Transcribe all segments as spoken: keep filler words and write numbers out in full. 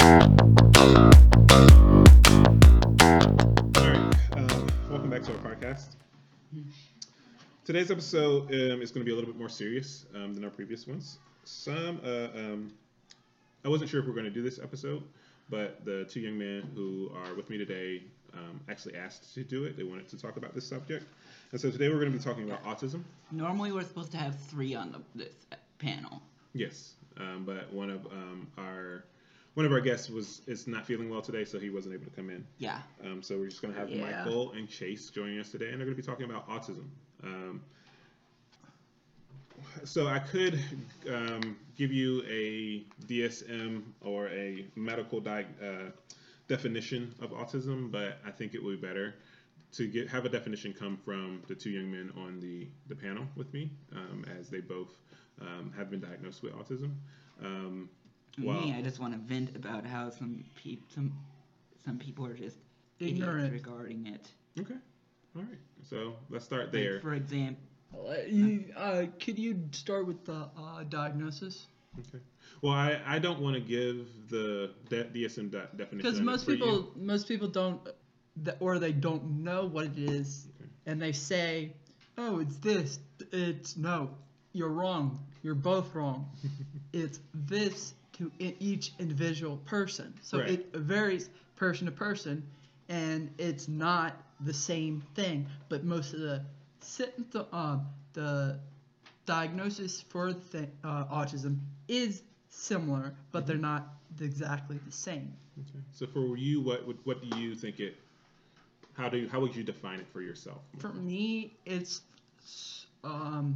um, welcome back to our podcast. Today's episode um, is going to be a little bit more serious um, than our previous ones. Some, uh, um, I wasn't sure if we were going to do this episode, but the two young men who are with me today um, actually asked to do it. They wanted to talk about this subject, and so today we're going to be talking about autism. Normally, we're supposed to have three on the, this panel. Yes, um, but one of um, our one of our guests was is not feeling well today, so he wasn't able to come in. Yeah. Um, so we're just going to have Yeah. Michael and Chase joining us today, and they're going to be talking about autism. Um, so I could um, give you a D S M or a medical di- uh, definition of autism, but I think it would be better to get have a definition come from the two young men on the, the panel with me, um, as they both um, have been diagnosed with autism. Um, Well, Me, I just want to vent about how some pe- some some people are just Ignorant. idiots regarding it. Okay, all right. So let's start there. Like, for example, Uh, you, uh, could you start with the uh, diagnosis? Okay. Well, I, I don't want to give the de- D S M de- definition. Because of it most for people you. most people don't, th- or they don't know what it is, Okay. and they say, "Oh, it's this." It's no, you're wrong. You're both wrong. It's this to i- each individual person. So Right. it varies person to person, and it's not the same thing. But most of the symptom, um, the diagnosis for the th- uh, autism is similar, but they're not exactly the same. Okay. So for you, what would what do you think it? How do you, how would you define it for yourself? For me, it's um,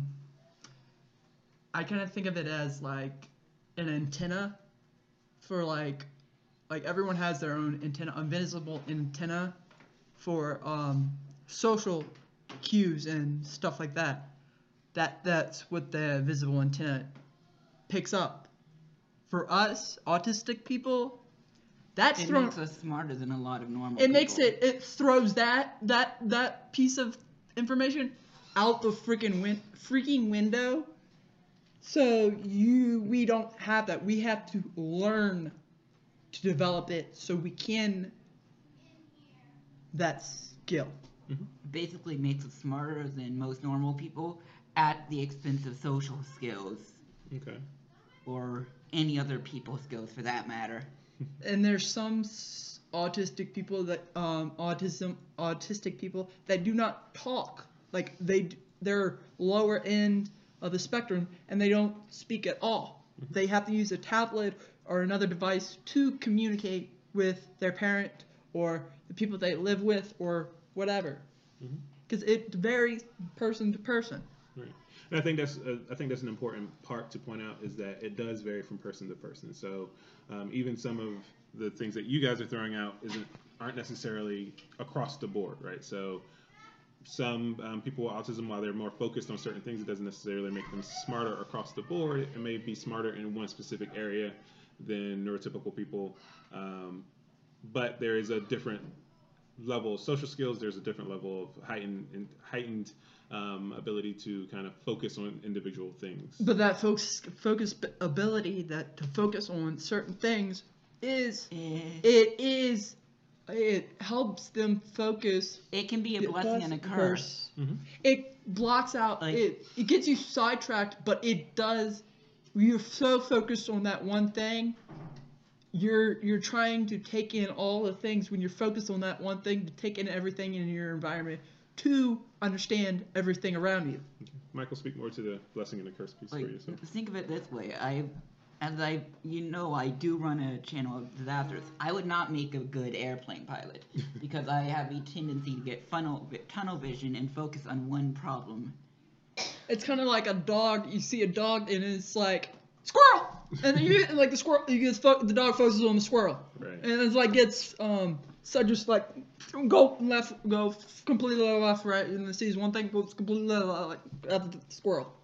I kind of think of it as like an antenna for like like everyone has their own antenna, invisible antenna for um, social cues and stuff like that. That that's what the visible antenna picks up. For us, autistic people, that's it thrown. makes us smarter than a lot of normal It people. makes it. It throws that that that piece of information out the freaking win- freaking window. So you, we don't have that. We have to learn to develop it so we can that skill. Mm-hmm. Basically makes us smarter than most normal people at the expense of social skills Okay. or any other people skills for that matter. And there's some s- autistic people that um autism autistic people that do not talk. Like they d- they're lower end of the spectrum and they don't speak at all. Mm-hmm. They have to use a tablet or another device to communicate with their parent or the people they live with or whatever. Mm-hmm. Because it varies person to person. Right. And I think that's uh, I think that's an important part to point out is that it does vary from person to person. So um, even some of the things that you guys are throwing out isn't aren't necessarily across the board, right? So some um, people with autism, while they're more focused on certain things, it doesn't necessarily make them smarter across the board. It may be smarter in one specific area than neurotypical people, um, but there is a different level of social skills. There's a different level of heightened heightened um, ability to kind of focus on individual things. But that focus focus b- ability that to focus on certain things is Eh, it is it helps them focus. It can be a the blessing and a curse. Mhm. It blocks out Like- it. It gets you sidetracked, but it does. You're so focused on that one thing. You're you're trying to take in all the things when you're focused on that one thing to take in everything in your environment to understand everything around you. Okay. Michael, speak more to the blessing and the curse piece Like, for yourself. think of it this way. I, as I, you know, I do run a channel of disasters. I would not make a good airplane pilot because I have a tendency to get funnel, tunnel vision and focus on one problem. It's kind of like a dog. You see a dog and it's like squirrel, and then you like the squirrel. You get fo- the dog focuses on the squirrel, Right. and it's like gets um so just like go left, go completely left, right, and then sees one thing goes completely left, like at the squirrel.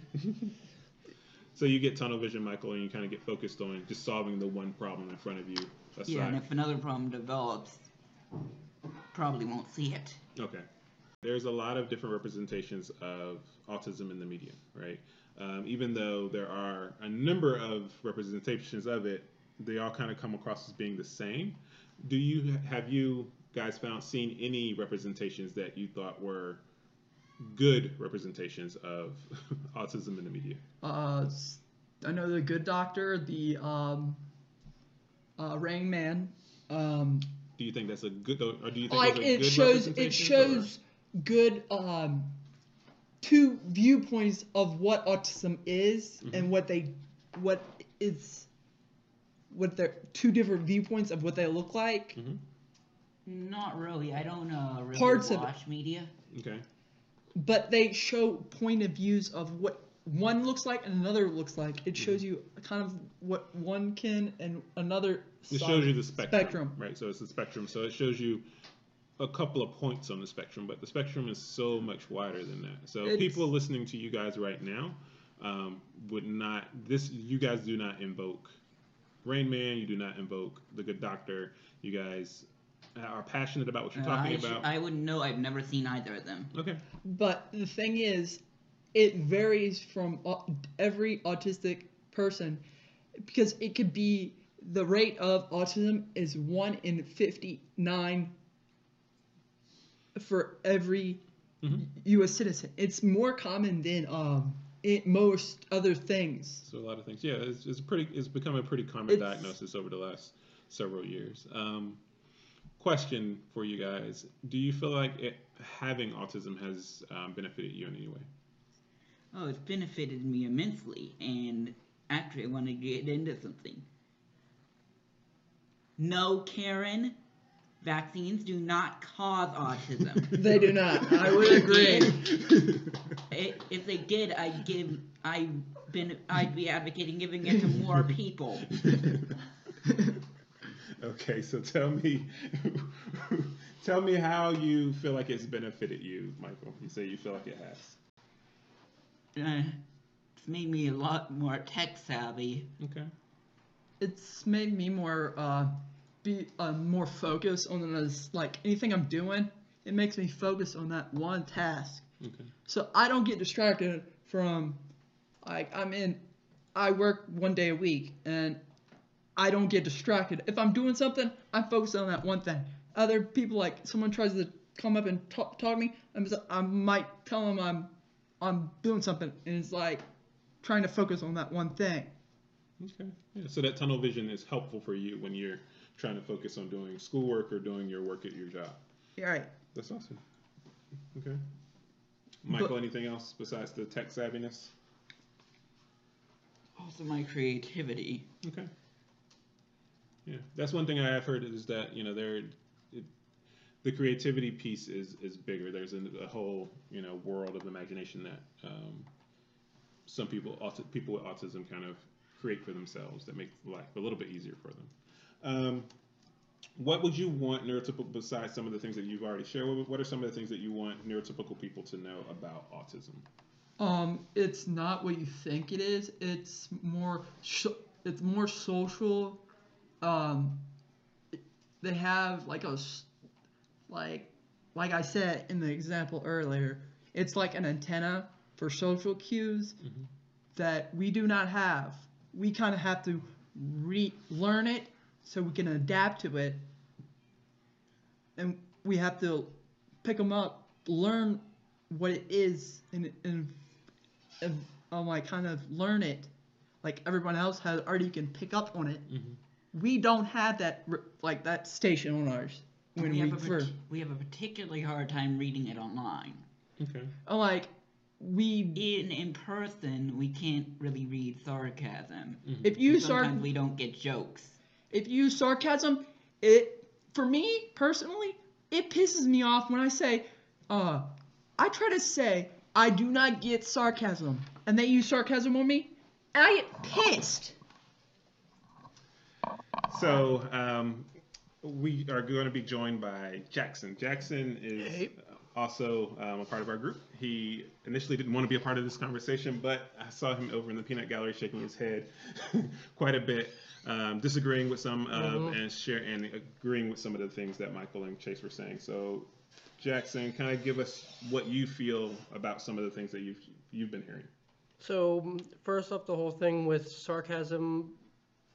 So you get tunnel vision, Michael, and you kind of get focused on just solving the one problem in front of you. Aside. Yeah, and if another problem develops, probably won't see it. Okay. There's a lot of different representations of autism in the media, right? Um, even though there are a number of representations of it, they all kind of come across as being the same. Do you have you guys found seen any representations that you thought were good representations of autism in the media? Uh, s- I know the Good Doctor, the um, uh, Rain Man. Um, Do you think that's a good, or do you think like those are it good shows, it representations, shows good um, two viewpoints of what autism is Mhm. and what they, what is, what they're two different viewpoints of what they look like. or? Mhm. Not really. I don't uh, really Parts of it. watch media. Okay. But they show point of views of what one looks like and another looks like. It shows Mhm. you kind of what one can and another It side- shows you the spectrum, spectrum. right? So it's the spectrum. So it shows you a couple of points on the spectrum, but the spectrum is so much wider than that. So It's- people listening to you guys right now um, would not. This you guys do not invoke Rain Man. You do not invoke the Good Doctor. You guys are passionate about what you're Uh, talking I, sh- about. I wouldn't know. I've never seen either of them. Okay. But the thing is, it varies from au- every autistic person because it could be the rate of autism is one in fifty-nine for every Mhm. U S citizen. It's more common than um it, most other things. So a lot of things. Yeah, it's, it's pretty. It's become a pretty common It's- diagnosis over the last several years. Um, question for you guys: do you feel like it, having autism has um, benefited you in any way? Oh, it's benefited me immensely, and actually, I want to get into something. No, Karen, vaccines do not cause autism. They do not. I would agree. I- if they did, I'd give. I been. I'd be advocating giving it to more people. Okay, so tell me, tell me how you feel like it's benefited you, Michael. You say you feel like it has. Uh, it's made me a lot more tech savvy. Okay. It's made me more uh be uh, more focused on this, like anything I'm doing. It makes me focus on that one task, Okay. so I don't get distracted from like I'm in. I work one day a week, and I don't get distracted. If I'm doing something, I'm focused on that one thing. Other people, like someone tries to come up and talk, talk to me, I'm just, I might tell them I'm I'm doing something, and it's like trying to focus on that one thing. Okay. Yeah. So that tunnel vision is helpful for you when you're trying to focus on doing schoolwork or doing your work at your job. Yeah, right. That's awesome. Okay. Michael, But- anything else besides the tech savviness? Also, my creativity. Okay. Yeah, that's one thing I have heard is that you know there, it, the creativity piece is is bigger. There's a, a whole you know world of imagination that um, some people auti- people with autism kind of create for themselves that make life a little bit easier for them. Um, what would you want neurotypical besides some of the things that you've already shared? What, what are some of the things that you want neurotypical people to know about autism? Um, it's not what you think it is. It's more sh- it's more social. Um, they have like a s- like like I said in the example earlier. It's like an antenna for social cues Mhm. that we do not have. We kind of have to relearn it so we can adapt to it, and we have to pick them up, learn what it is, and and, and um, like kind of learn it, like everyone else has already can pick up on it. Mhm. We don't have that r- like that station on ours when we we, have a first. parti- we have a particularly hard time reading it online. Okay. uh, like we In in person, we can't really read sarcasm. Mhm. if you Sometimes start we don't get jokes. if you use sarcasm, it for me personally, it pisses me off when I say, uh, I try to say I do not get sarcasm, and they use sarcasm on me, and I get pissed. So um, we are going to be joined by Jackson. Jackson is Hey. also um, a part of our group. He initially didn't want to be a part of this conversation, but I saw him over in the peanut gallery shaking his head quite a bit, um, disagreeing with some of Mhm. and share and agreeing with some of the things that Michael and Chase were saying. So Jackson, kind of give us what you feel about some of the things that you've you've been hearing. So, mm, first off, the whole thing with sarcasm,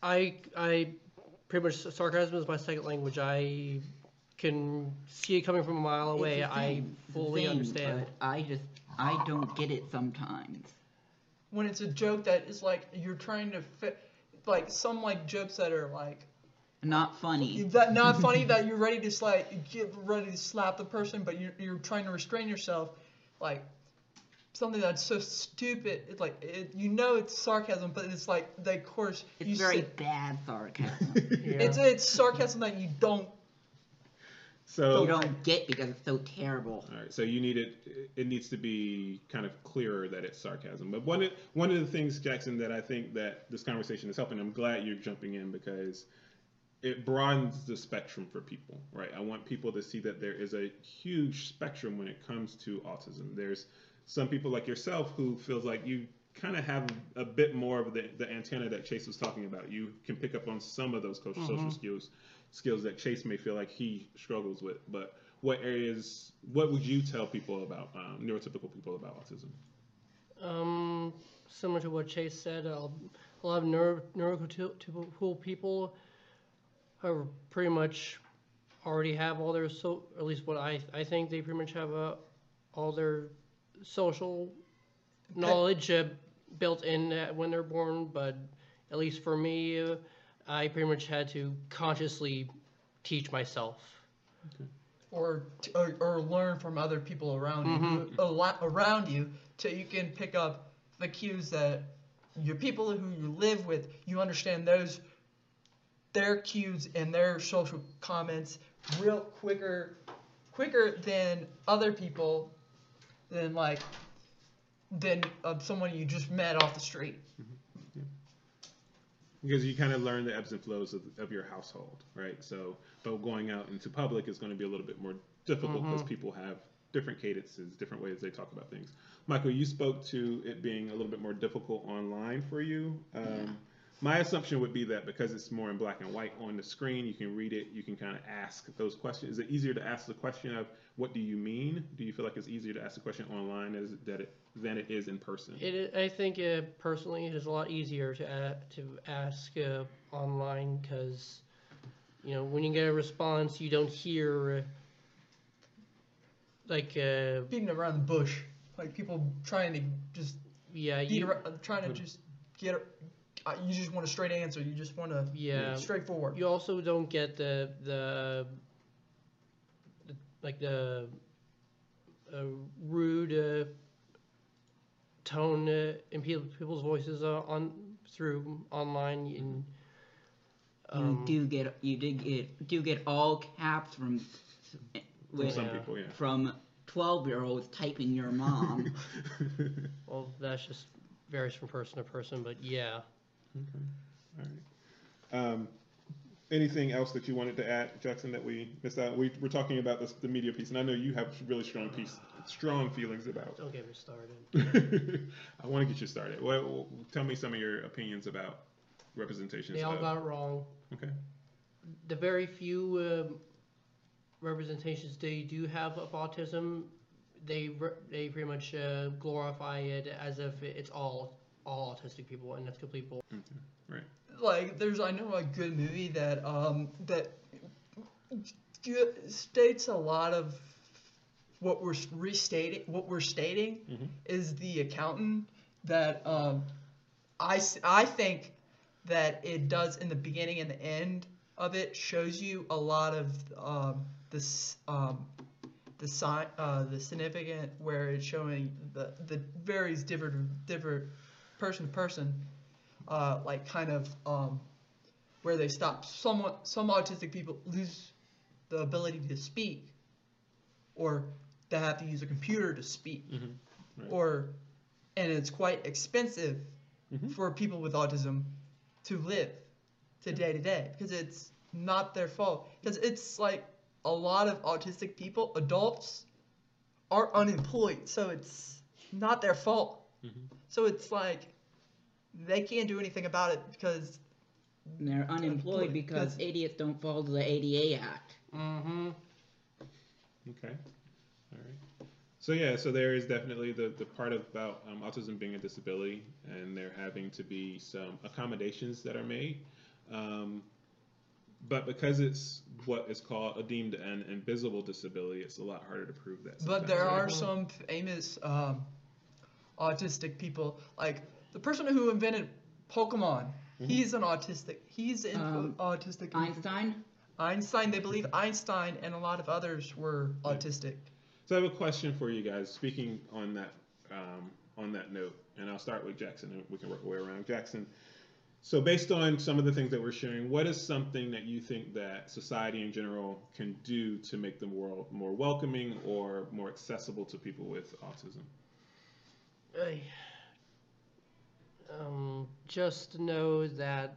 I I pretty much sarcasm is my second language. I can see it coming from a mile away. It's the I same. It's the fully same, understand. But I just I don't get it sometimes. When it's a joke that is like you're trying to fit, like some like jokes that are like Not funny. that not funny that you're ready to like get ready to slap the person, but you're you're trying to restrain yourself, like something that's so stupid. It's like it, you know it's sarcasm, but it's like the course It's you very say, bad sarcasm. Yeah. it's it's sarcasm that you don't. So You don't get because it's so terrible. all right, so you need it. It needs to be kind of clearer that it's sarcasm. But one of, one of the things, Jackson, that I think that this conversation is helping. I'm glad you're jumping in because it broadens the spectrum for people, right? I want people to see that there is a huge spectrum when it comes to autism. There's some people like yourself who feels like you kind of have a bit more of the, the antenna that Chase was talking about. You can pick up on some of those social, social skills skills that Chase may feel like he struggles with. But what areas, what would you tell people about um, neurotypical people about autism? Um, similar to what Chase said, uh, a lot of neuro neurotypical people are pretty much already have all their so at least what I I think they pretty much have uh, all their social knowledge uh, built in uh, when they're born. But at least for me, uh, I pretty much had to consciously teach myself. Or, or, or learn from other people around you, who, a lot around you, so you can pick up the cues that your people who you live with, you understand those, their cues and their social comments real quicker, quicker than other people, than like, than uh, someone you just met off the street. Because you kind of learn the ebbs and flows of, of your household, right? So, but going out into public is going to be a little bit more difficult because people have different cadences, different ways they talk about things. Michael, you spoke to it being a little bit more difficult online for you. Um, Yeah. My assumption would be that because it's more in black and white on the screen, you can read it, you can kind of ask those questions. Is it easier to ask the question of what do you mean? Do you feel like it's easier to ask the question online as that it, than it is in person? It, I think uh, personally it is a lot easier to a to ask uh, online because, you know, when you get a response, you don't hear uh, like uh, Beating around the bush, like people trying to just yeah beat you around, trying to just get. Uh, you just want a straight answer. You just want to yeah straightforward. you also don't get the the, the like the uh, rude uh, tone uh, in people, people's voices uh, on through online. In, um, You do get you did get do get all caps from From with, some Yeah. people, yeah. from twelve year olds typing your mom. well, that's just varies from person to person, but yeah. Okay. All right. Um, anything else that you wanted to add, Jackson, that we missed out? We were talking about this, the media piece, and I know you have really strong piece, strong feelings about. Don't get me started. I want to get you started. Well, tell me some of your opinions about representations. They all of, got it wrong. Okay. The very few um, representations they do have of autism, they re- they pretty much uh, glorify it as if it's all all autistic people, and that's complete bull. Okay. Right. Like there's I know a good movie that um that g- states a lot of what we're restating what we're stating Mhm. is the accountant that um I, s- I think that it does in the beginning and the end of it shows you a lot of um this um the sign uh the significant where it's showing the the varies different different person to person uh, like kind of um, where they stop. Somewhat, some autistic people lose the ability to speak, or they have to use a computer to speak, Mm-hmm. Right. or and it's quite expensive Mhm. for people with autism to live to day to day because it's not their fault. Because it's like a lot of autistic people, adults, are unemployed, so it's not their fault. Mhm. So it's like they can't do anything about it because They're unemployed because idiots don't follow the A D A Act. Mm-hmm. Okay. All right. So yeah, so there is definitely the, the part about um, autism being a disability, and there having to be some accommodations that are made. Um, but because it's what is called a deemed an invisible disability, it's a lot harder to prove that. But sometimes, there right? are some famous um, autistic people, like the person who invented Pokemon. Mhm. He's an autistic. He's in, Um, autistic. Einstein? Einstein. They believe Einstein and a lot of others were autistic. So I have a question for you guys. Speaking on that um, on that note, and I'll start with Jackson, and we can work our way around. Jackson. So based on some of the things that we're sharing, what is something that you think that society in general can do to make the world more welcoming or more accessible to people with autism? I, um, just know that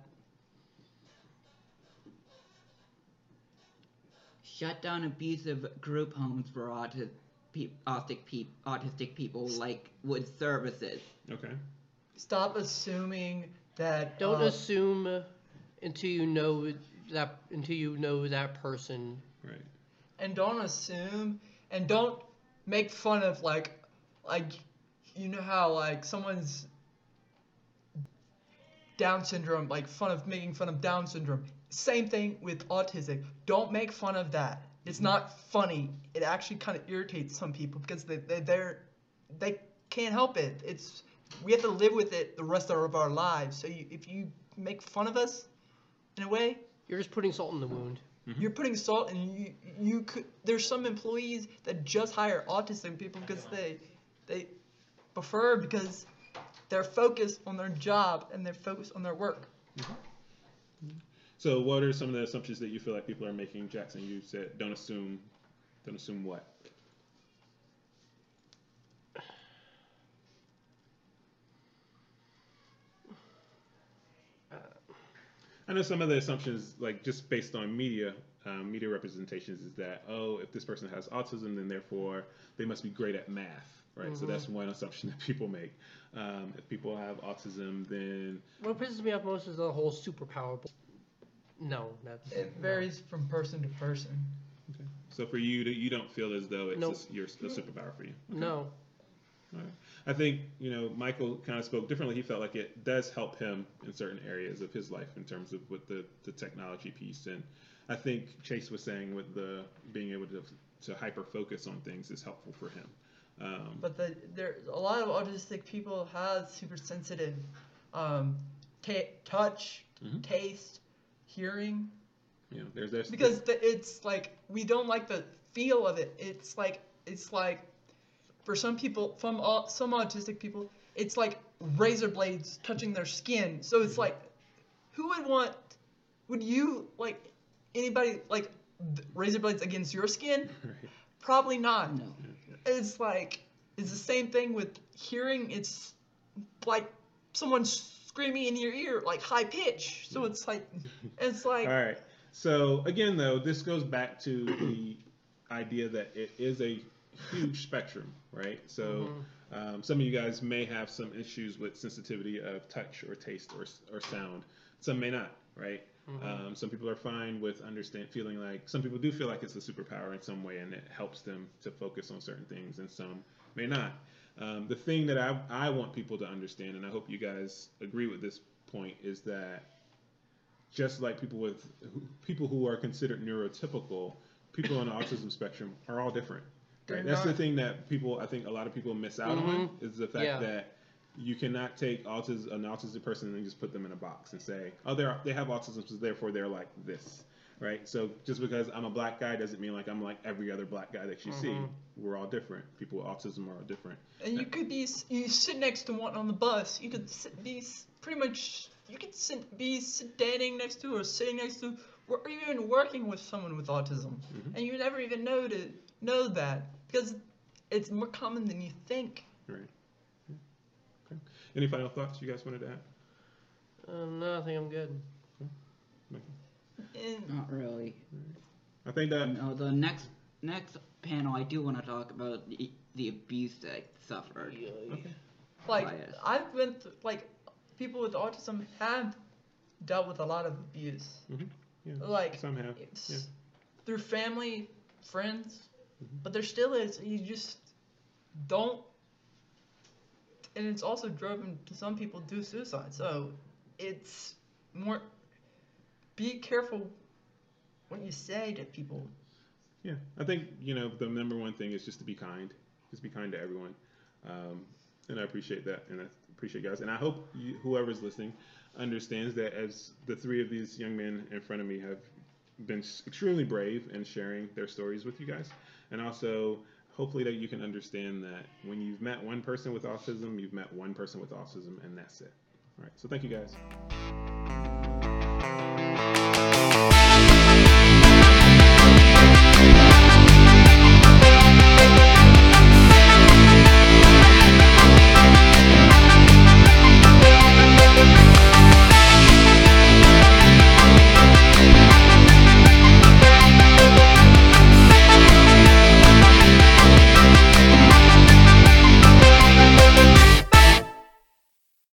Shut down abusive group homes for auti- pe- autistic, pe- autistic people, like with services. Okay. Stop assuming that. don't uh, assume until you know that until you know that person. Right. and don't assume and don't make fun of like like you know how like someone's Down syndrome, like fun of making fun of Down syndrome. Same thing with autism. Don't make fun of that. It's not funny. It actually kind of irritates some people because they they they're, they can't help it. It's we have to live with it the rest of our lives. So you, if you make fun of us, in a way, You're just putting salt in the wound. you're putting salt, and you you could. There's some employees that just hire autistic people because they they prefer because they're focused on their job and they're focused on their work. So what are some of the assumptions that you feel like people are making? Jackson, you said don't assume. Don't assume what? I know some of the assumptions, like just based on media, um, media representations, is that oh, if this person has autism, then therefore they must be great at math, right? So that's one assumption that people make. Um, if people have autism, then What pisses me off most is the whole superpower. bu- No, that's It varies from person to person. okay. So for you, you don't feel as though it's Nope. a, you're a superpower for you. no. All right. I think, you know, Michael kind of spoke differently. He felt like it does help him in certain areas of his life in terms of with the, the technology piece. And I think Chase was saying with the being able to, to hyper focus on things is helpful for him. Um, But the, there, a lot of autistic people have super sensitive um, ta- touch, Mhm. taste, hearing. you know, there's, there's Because the, it's like we don't like the feel of it. It's like it's like for some people, from all, some autistic people, it's like razor blades touching their skin. So it's like, who would want? Would you like anybody like th- razor blades against your skin? right. Probably not. No. It's like it's the same thing with hearing. It's like someone screaming in your ear, like high pitch. So it's like it's like All right. So again, though, this goes back to the idea that it is a huge spectrum, right? So um, some of you guys may have some issues with sensitivity of touch or taste or, or sound. Some may not, right? Um, some people are fine with understand feeling like some people do feel like it's a superpower in some way and it helps them to focus on certain things, and some may not. Um, the thing that I, I want people to understand, and I hope you guys agree with this point, is that just like people with people who are considered neurotypical, people on the autism spectrum are all different. Right? They're That's the not- thing that people I think a lot of people miss out on is the fact Yeah. that you cannot take autism, an autistic person and just put them in a box and say, oh, they're they have autism, so therefore they're like this, right? So just because I'm a black guy doesn't mean like I'm like every other black guy that you see. We're all different. People with autism are all different. And you could be s- you sit next to one on the bus. You could sit, be s- pretty much you could sit, be standing next to or sitting next to or even working with someone with autism, and you never even know to know that because it's more common than you think. Right. Yeah. Okay. Any final thoughts you guys wanted to add? Um, no, I think I'm good. And Not really. I think that No, the next next panel I do want to talk about the, the abuse that I suffered. like Bias. I've been th- like people with autism have dealt with a lot of abuse, yeah, like some have. it's Yeah. through family, friends, but there still is. You just don't, and it's also driven to some people do suicide. So it's more. be careful what you say to people. Yeah, I think, you know, the number one thing is just to be kind. Just be kind to everyone. Um, and I appreciate that, and I appreciate you guys. And I hope you, whoever's listening understands that as the three of these young men in front of me have been s- extremely brave in sharing their stories with you guys. And also, hopefully that you can understand that when you've met one person with autism, you've met one person with autism, and that's it. All right, so thank you guys.